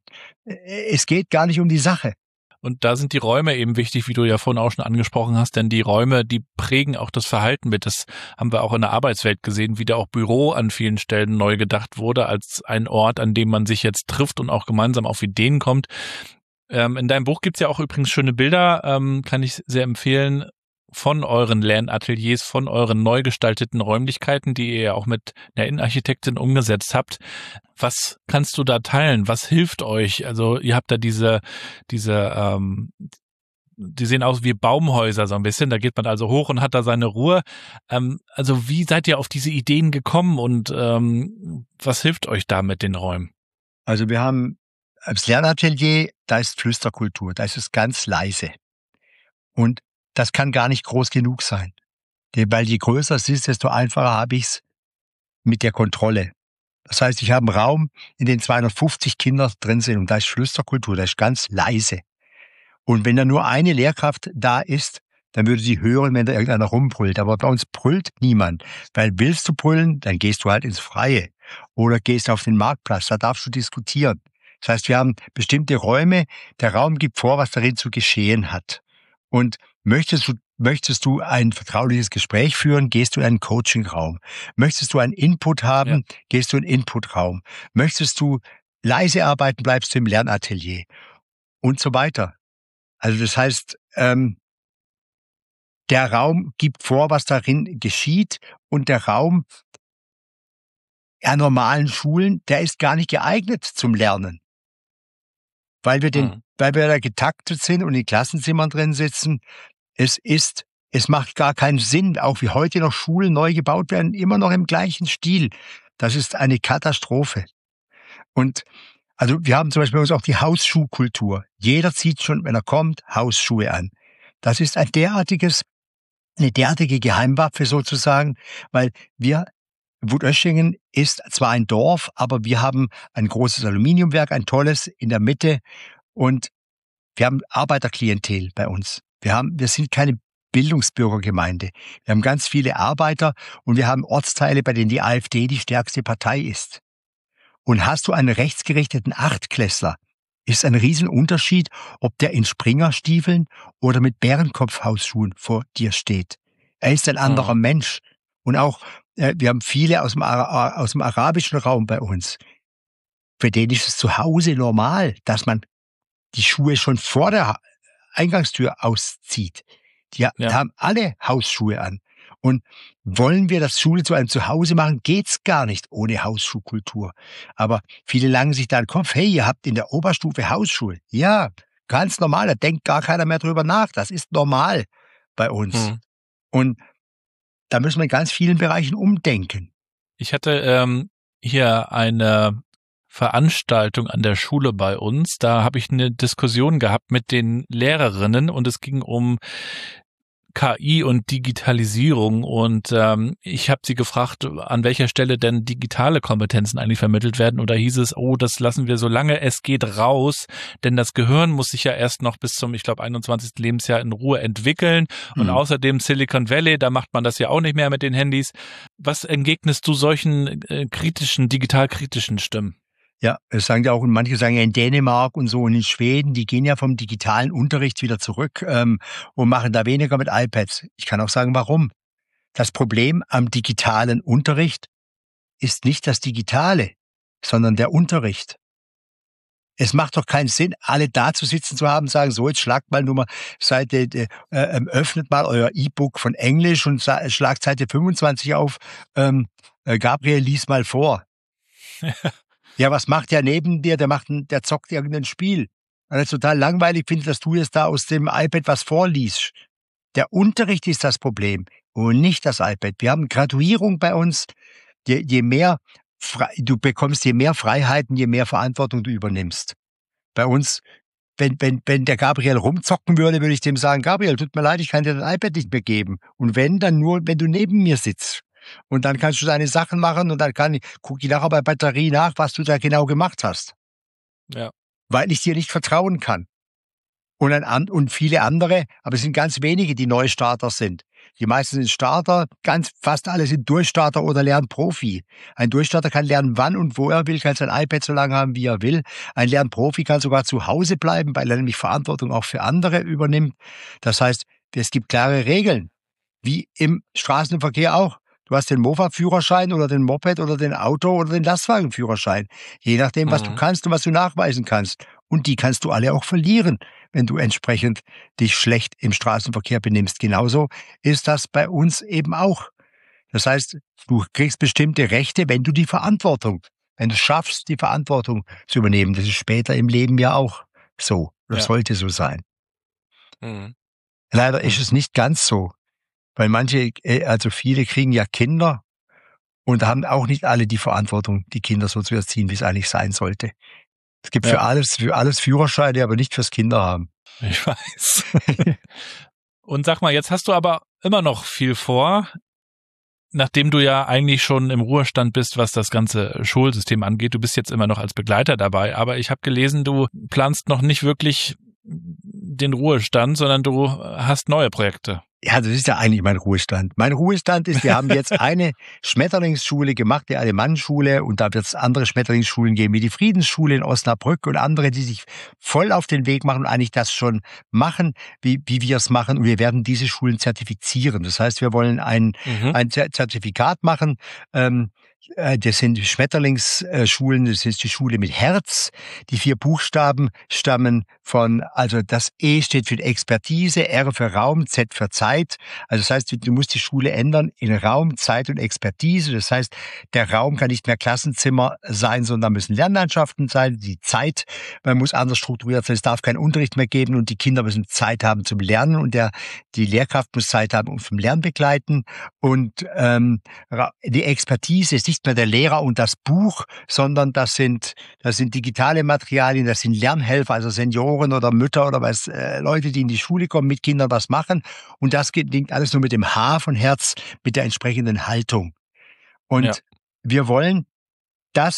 Es geht gar nicht um die Sache. Und da sind die Räume eben wichtig, wie du ja vorhin auch schon angesprochen hast, denn die Räume, die prägen auch das Verhalten mit. Das haben wir auch in der Arbeitswelt gesehen, wie da auch Büro an vielen Stellen neu gedacht wurde, als ein Ort, an dem man sich jetzt trifft und auch gemeinsam auf Ideen kommt. Ähm, in deinem Buch gibt's ja auch übrigens schöne Bilder, ähm, kann ich sehr empfehlen, von euren Lernateliers, von euren neu gestalteten Räumlichkeiten, die ihr ja auch mit einer Innenarchitektin umgesetzt habt. Was kannst du da teilen? Was hilft euch? Also ihr habt da diese, diese, ähm, die sehen aus wie Baumhäuser so ein bisschen. Da geht man also hoch und hat da seine Ruhe. Ähm, also wie seid ihr auf diese Ideen gekommen und ähm, was hilft euch da mit den Räumen? Also wir haben das Lernatelier, da ist Flüsterkultur, da ist es ganz leise. Und das kann gar nicht groß genug sein. Weil je größer es ist, desto einfacher habe ich es mit der Kontrolle. Das heißt, ich habe einen Raum, in dem zweihundertfünfzig Kinder drin sind und da ist Flüsterkultur, da ist ganz leise. Und wenn da nur eine Lehrkraft da ist, dann würde sie hören, wenn da irgendeiner rumbrüllt. Aber bei uns brüllt niemand. Weil willst du brüllen, dann gehst du halt ins Freie. Oder gehst auf den Marktplatz, da darfst du diskutieren. Das heißt, wir haben bestimmte Räume, der Raum gibt vor, was darin zu geschehen hat. Und möchtest du, möchtest du ein vertrauliches Gespräch führen, gehst du in einen Coaching-Raum. Möchtest du einen Input haben, ja. gehst du in einen Input-Raum. Möchtest du leise arbeiten, bleibst du im Lernatelier. Und so weiter. Also das heißt, ähm, der Raum gibt vor, was darin geschieht und der Raum an normalen Schulen, der ist gar nicht geeignet zum Lernen. Weil wir den, mhm. weil wir da getaktet sind und in Klassenzimmern drin sitzen. Es ist, es macht gar keinen Sinn, auch wie heute noch Schulen neu gebaut werden, immer noch im gleichen Stil. Das ist eine Katastrophe. Und also wir haben zum Beispiel bei uns auch die Hausschuhkultur. Jeder zieht schon, wenn er kommt, Hausschuhe an. Das ist ein derartiges, eine derartige Geheimwaffe sozusagen, weil wir Wutöschingen ist zwar ein Dorf, aber wir haben ein großes Aluminiumwerk, ein tolles in der Mitte und wir haben Arbeiterklientel bei uns. Wir haben, wir sind keine Bildungsbürgergemeinde. Wir haben ganz viele Arbeiter und wir haben Ortsteile, bei denen die AfD die stärkste Partei ist. Und hast du einen rechtsgerichteten Achtklässler, ist ein Riesenunterschied, ob der in Springerstiefeln oder mit Bärenkopfhausschuhen vor dir steht. Er ist ein anderer mhm. Mensch. Und auch, äh, wir haben viele aus dem, Ara- aus dem arabischen Raum bei uns. Für den ist es zu Hause normal, dass man die Schuhe schon vor der Eingangstür auszieht. Die ja. haben alle Hausschuhe an. Und wollen wir das Schule zu einem Zuhause machen, geht's gar nicht ohne Hausschuhkultur. Aber viele langen sich da den Kopf, hey, ihr habt in der Oberstufe Hausschuhe. Ja, ganz normal, da denkt gar keiner mehr drüber nach. Das ist normal bei uns. Mhm. Und da müssen wir in ganz vielen Bereichen umdenken. Ich hatte ähm, hier eine Veranstaltung an der Schule bei uns. Da habe ich eine Diskussion gehabt mit den Lehrerinnen und es ging um K I und Digitalisierung und ähm, ich habe sie gefragt, an welcher Stelle denn digitale Kompetenzen eigentlich vermittelt werden und da hieß es, oh, das lassen wir so lange es geht raus, denn das Gehirn muss sich ja erst noch bis zum, ich glaube, einundzwanzigsten Lebensjahr in Ruhe entwickeln und mhm. außerdem Silicon Valley, da macht man das ja auch nicht mehr mit den Handys. Was entgegnest du solchen äh, kritischen, digital kritischen Stimmen? Ja, das sagen ja auch, und manche sagen ja in Dänemark und so und in Schweden, die gehen ja vom digitalen Unterricht wieder zurück ähm, und machen da weniger mit iPads. Ich kann auch sagen, warum. Das Problem am digitalen Unterricht ist nicht das Digitale, sondern der Unterricht. Es macht doch keinen Sinn, alle da zu sitzen zu haben, sagen, so, jetzt schlagt mal Nummer Seite, äh, äh, öffnet mal euer E-Book von Englisch und sa- schlagt Seite fünfundzwanzig auf, ähm, äh, Gabriel, lies mal vor. Ja, was macht der neben dir? Der macht, ein, der zockt irgendein Spiel. Und das ist total langweilig, finde, dass du jetzt da aus dem iPad was vorliest. Der Unterricht ist das Problem und nicht das iPad. Wir haben Graduierung bei uns. Je, je mehr frei, du bekommst, je mehr Freiheiten, je mehr Verantwortung du übernimmst. Bei uns, wenn, wenn, wenn der Gabriel rumzocken würde, würde ich dem sagen, Gabriel, tut mir leid, ich kann dir das iPad nicht mehr geben. Und wenn, dann nur, wenn du neben mir sitzt. Und dann kannst du deine Sachen machen und dann kann ich, guck ich nachher bei Batterie nach, was du da genau gemacht hast. Ja. Weil ich dir nicht vertrauen kann. Und, ein, und viele andere, aber es sind ganz wenige, die Neustarter sind. Die meisten sind Starter, ganz, fast alle sind Durchstarter oder Lernprofi. Ein Durchstarter kann lernen, wann und wo er will, kann sein iPad so lange haben, wie er will. Ein Lernprofi kann sogar zu Hause bleiben, weil er nämlich Verantwortung auch für andere übernimmt. Das heißt, es gibt klare Regeln, wie im Straßenverkehr auch. Du hast den Mofa-Führerschein oder den Moped oder den Auto- oder den Lastwagenführerschein. Je nachdem, was mhm. du kannst und was du nachweisen kannst. Und die kannst du alle auch verlieren, wenn du entsprechend dich schlecht im Straßenverkehr benimmst. Genauso ist das bei uns eben auch. Das heißt, du kriegst bestimmte Rechte, wenn du die Verantwortung, wenn du es schaffst, die Verantwortung zu übernehmen. Das ist später im Leben ja auch so. Das ja. sollte so sein. Mhm. Leider mhm. ist es nicht ganz so. Weil manche, also viele kriegen ja Kinder und haben auch nicht alle die Verantwortung, die Kinder so zu erziehen, wie es eigentlich sein sollte. Es gibt ja. für alles, für alles Führerscheine, aber nicht fürs Kinderhaben. Ich weiß. Und sag mal, jetzt hast du aber immer noch viel vor, nachdem du ja eigentlich schon im Ruhestand bist, was das ganze Schulsystem angeht. Du bist jetzt immer noch als Begleiter dabei, aber ich habe gelesen, du planst noch nicht wirklich den Ruhestand, sondern du hast neue Projekte. Ja, das ist ja eigentlich mein Ruhestand. Mein Ruhestand ist, wir haben jetzt eine Schmetterlingsschule gemacht, die Alemannenschule, und da wird es andere Schmetterlingsschulen geben, wie die Friedensschule in Osnabrück und andere, die sich voll auf den Weg machen und eigentlich das schon machen, wie, wie wir es machen. Und wir werden diese Schulen zertifizieren. Das heißt, wir wollen ein, mhm. ein Zertifikat machen. Ähm, Das sind Schmetterlingsschulen, das ist die Schule mit Herz. Die vier Buchstaben stammen von, also das E steht für Expertise, R für Raum, Z für Zeit. Also das heißt, du musst die Schule ändern in Raum, Zeit und Expertise. Das heißt, der Raum kann nicht mehr Klassenzimmer sein, sondern müssen Lernlandschaften sein. Die Zeit, man muss anders strukturiert sein. Es darf keinen Unterricht mehr geben und die Kinder müssen Zeit haben zum Lernen und der, die Lehrkraft muss Zeit haben und vom Lernen begleiten. Und ähm, die Expertise ist nicht mehr der Lehrer und das Buch, sondern das sind, das sind digitale Materialien, das sind Lernhelfer, also Senioren oder Mütter oder was, äh, Leute, die in die Schule kommen, mit Kindern was machen. Und das gelingt alles nur mit dem H von Herz, mit der entsprechenden Haltung. Und ja. wir wollen das,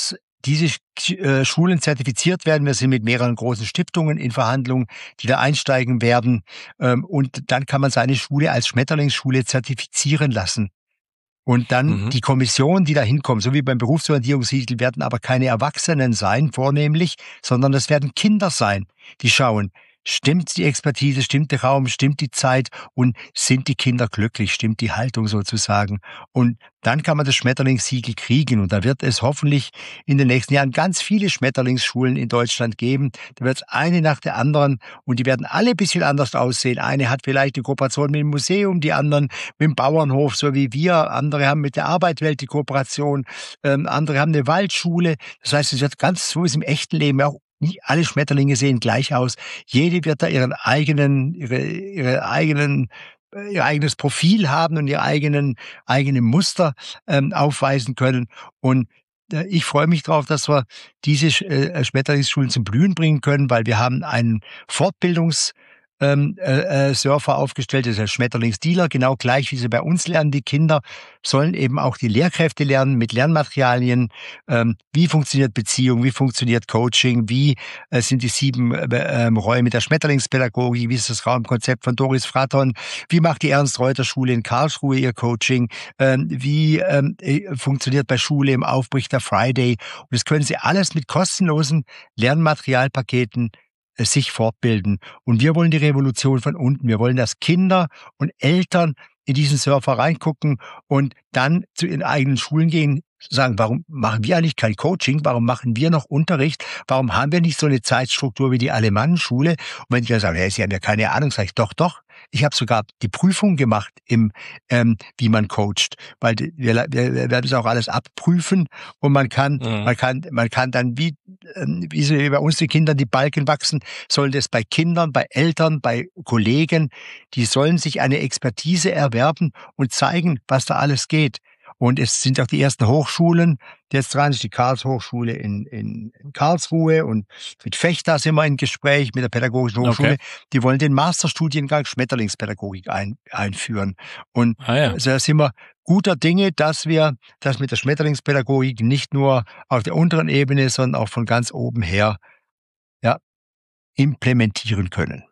diese äh, Schulen zertifiziert werden. Wir sind mit mehreren großen Stiftungen in Verhandlungen, die da einsteigen werden. Ähm, und dann kann man seine Schule als Schmetterlingsschule zertifizieren lassen. Und dann mhm. die Kommission, die da hinkommt, so wie beim Berufsorientierungssiegel, werden aber keine Erwachsenen sein, vornehmlich, sondern das werden Kinder sein, die schauen, stimmt die Expertise, stimmt der Raum, stimmt die Zeit und sind die Kinder glücklich, stimmt die Haltung sozusagen. Und dann kann man das Schmetterlingssiegel kriegen und da wird es hoffentlich in den nächsten Jahren ganz viele Schmetterlingsschulen in Deutschland geben. Da wird es eine nach der anderen und die werden alle ein bisschen anders aussehen. Eine hat vielleicht eine Kooperation mit dem Museum, die anderen mit dem Bauernhof, so wie wir. Andere haben mit der Arbeitswelt die Kooperation, ähm, andere haben eine Waldschule. Das heißt, es wird ganz so ist im echten Leben auch. Nicht alle Schmetterlinge sehen gleich aus. Jede wird da ihren eigenen, ihre, ihre eigenen, ihr eigenes Profil haben und ihr eigenen, eigene Muster ähm, aufweisen können. Und äh, ich freue mich darauf, dass wir diese äh, Schmetterlingsschulen zum Blühen bringen können, weil wir haben einen Fortbildungs Ähm, äh, Surfer aufgestellt, das ist der Schmetterlingsdealer, genau gleich wie sie bei uns lernen. Die Kinder sollen eben auch die Lehrkräfte lernen mit Lernmaterialien. Ähm, wie funktioniert Beziehung, wie funktioniert Coaching, wie äh, sind die sieben äh, Räume der Schmetterlingspädagogik, wie ist das Raumkonzept von Doris Fraton, wie macht die Ernst-Reuter-Schule in Karlsruhe ihr Coaching, ähm, wie ähm, funktioniert bei Schule im Aufbrich der Friday. Und das können sie alles mit kostenlosen Lernmaterialpaketen sich fortbilden. Und wir wollen die Revolution von unten. Wir wollen, dass Kinder und Eltern in diesen Surfer reingucken und dann zu ihren eigenen Schulen gehen, sagen, warum machen wir eigentlich kein Coaching? Warum machen wir noch Unterricht? Warum haben wir nicht so eine Zeitstruktur wie die Alemannenschule? Und wenn die dann sagen, hey, Sie haben ja keine Ahnung, sage ich, doch, doch. Ich habe sogar die Prüfung gemacht, im, ähm, wie man coacht, weil wir, wir werden das auch alles abprüfen und man kann, mhm. man kann, man kann dann wie, ähm, wie so bei uns die Kinder die Balken wachsen, sollen das bei Kindern, bei Eltern, bei Kollegen, die sollen sich eine Expertise erwerben und zeigen, was da alles geht. Und es sind auch die ersten Hochschulen jetzt dran, das ist die Karls-Hochschule in, in, in Karlsruhe und mit Fechter sind wir in Gespräch mit der Pädagogischen Hochschule. Okay. Die wollen den Masterstudiengang Schmetterlingspädagogik ein, einführen. Und ah, ja. also da sind wir guter Dinge, dass wir das mit der Schmetterlingspädagogik nicht nur auf der unteren Ebene, sondern auch von ganz oben her ja, implementieren können.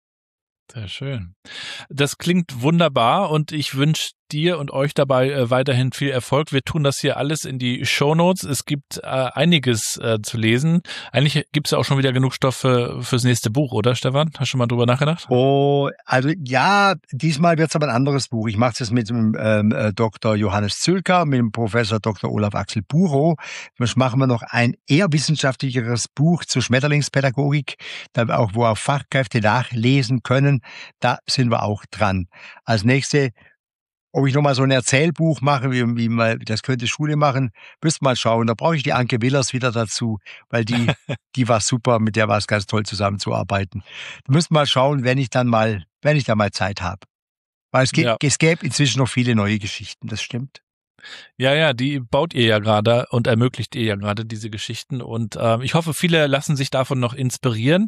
Sehr schön. Das klingt wunderbar und ich wünsche dir und euch dabei äh, weiterhin viel Erfolg. Wir tun das hier alles in die Shownotes. Es gibt äh, einiges äh, zu lesen. Eigentlich gibt es ja auch schon wieder genug Stoff für, fürs nächste Buch, oder Stefan? Hast du schon mal drüber nachgedacht? Oh, also ja, diesmal wird es aber ein anderes Buch. Ich mache es mit dem ähm, äh, Doktor Johannes Zülker, mit dem Professor Doktor Olaf Axel Burow. Jetzt machen wir noch ein eher wissenschaftlicheres Buch zur Schmetterlingspädagogik, da auch, wo auch Fachkräfte nachlesen können. Da sind wir auch dran. Als nächste Ob ich nochmal so ein Erzählbuch mache, wie, wie mal, das könnte Schule machen, müsst mal schauen. Da brauche ich die Anke Willers wieder dazu, weil die, die war super, mit der war es ganz toll zusammenzuarbeiten. Da müsst mal schauen, wenn ich dann mal, wenn ich da mal Zeit habe. Weil es, ja. es gäbe inzwischen noch viele neue Geschichten, das stimmt. Ja, ja, die baut ihr ja gerade und ermöglicht ihr ja gerade diese Geschichten und äh, ich hoffe, viele lassen sich davon noch inspirieren.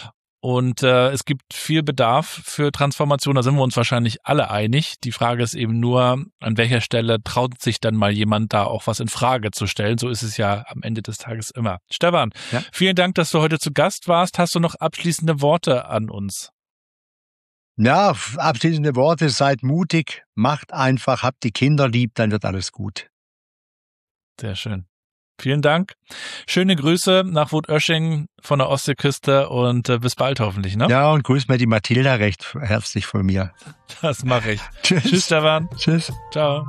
Und äh, es gibt viel Bedarf für Transformation, da sind wir uns wahrscheinlich alle einig. Die Frage ist eben nur, an welcher Stelle traut sich dann mal jemand da auch was in Frage zu stellen. So ist es ja am Ende des Tages immer. Stefan, ja. Vielen Dank, dass du heute zu Gast warst. Hast du noch abschließende Worte an uns? Ja, abschließende Worte, seid mutig, macht einfach, habt die Kinder lieb, dann wird alles gut. Sehr schön. Vielen Dank. Schöne Grüße nach Wutösching von der Ostseeküste und äh, bis bald hoffentlich, ne? Ja, und grüß mir die Mathilda recht herzlich von mir. Das mache ich. Tschüss. Tschüss, Stefan. Tschüss. Ciao.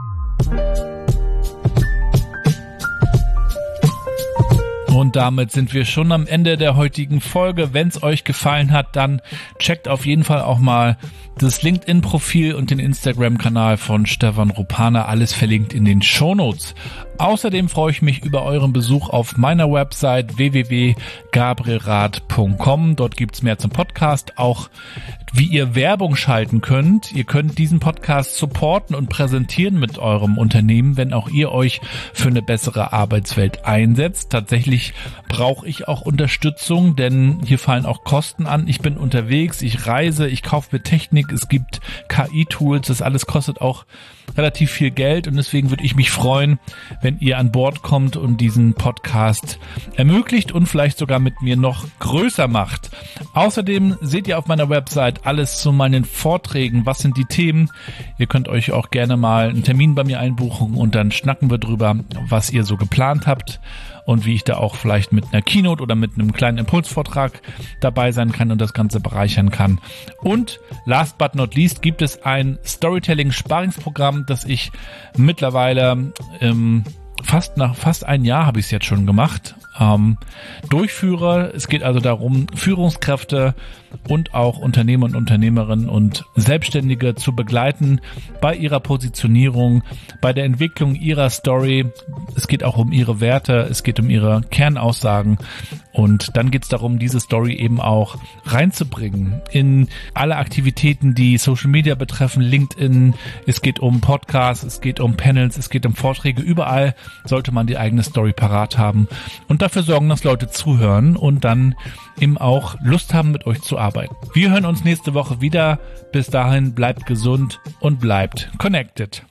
Und damit sind wir schon am Ende der heutigen Folge. Wenn es euch gefallen hat, dann checkt auf jeden Fall auch mal das LinkedIn-Profil und den Instagram-Kanal von Stefan Ropana. Alles verlinkt in den Shownotes. Außerdem freue ich mich über euren Besuch auf meiner Website w w w punkt gabrielrath punkt com. Dort gibt's mehr zum Podcast, auch wie ihr Werbung schalten könnt. Ihr könnt diesen Podcast supporten und präsentieren mit eurem Unternehmen, wenn auch ihr euch für eine bessere Arbeitswelt einsetzt. Tatsächlich brauche ich auch Unterstützung, denn hier fallen auch Kosten an. Ich bin unterwegs, ich reise, ich kaufe mir Technik, es gibt K I-Tools, das alles kostet auch relativ viel Geld und deswegen würde ich mich freuen, wenn ihr an Bord kommt und diesen Podcast ermöglicht und vielleicht sogar mit mir noch größer macht. Außerdem seht ihr auf meiner Website alles zu meinen Vorträgen. Was sind die Themen? Ihr könnt euch auch gerne mal einen Termin bei mir einbuchen und dann schnacken wir drüber, was ihr so geplant habt und wie ich da auch vielleicht mit einer Keynote oder mit einem kleinen Impulsvortrag dabei sein kann und das Ganze bereichern kann. Und last but not least gibt es ein Storytelling-Sparingsprogramm, das ich mittlerweile ähm, fast nach fast ein Jahr habe ich es jetzt schon gemacht, ähm, durchführe. Es geht also darum, Führungskräfte und auch Unternehmer und Unternehmerinnen und Selbstständige zu begleiten bei ihrer Positionierung, bei der Entwicklung ihrer Story. Es geht auch um ihre Werte, es geht um ihre Kernaussagen und dann geht es darum, diese Story eben auch reinzubringen in alle Aktivitäten, die Social Media betreffen, LinkedIn, es geht um Podcasts, es geht um Panels, es geht um Vorträge, überall sollte man die eigene Story parat haben und dafür sorgen, dass Leute zuhören und dann eben auch Lust haben, mit euch zu arbeiten. Wir hören uns nächste Woche wieder. Bis dahin bleibt gesund und bleibt connected.